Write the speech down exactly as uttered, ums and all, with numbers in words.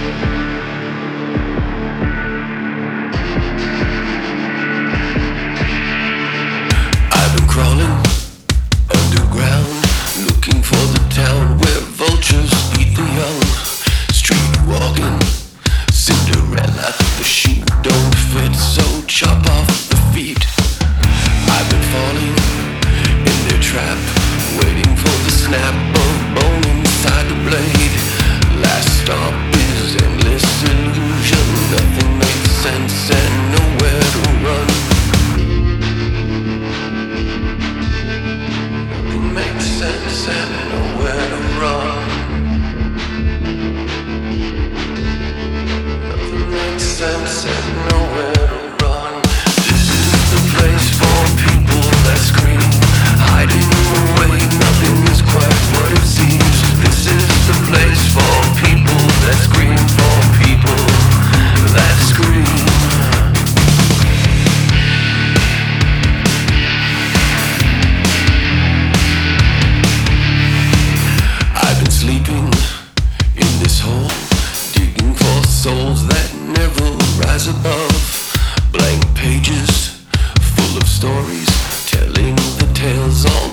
I've been crawling underground, looking for the town where vultures eat the young. Street walking, Cinderella, the shoe don't fit, so chop off the feet. I've been falling in their trap, waiting for the snap of bone inside the blade. Last stop is endless illusion, nothing makes sense and nowhere to run. Nothing makes sense and nowhere to run. Nothing makes sense and nowhere to run. This is the place for people that scream, hiding away, nothing is quite what it seems. This is the place for people that scream, for people that scream. I've been sleeping in this hole, digging for souls that never rise above. Blank pages full of stories, telling the tales all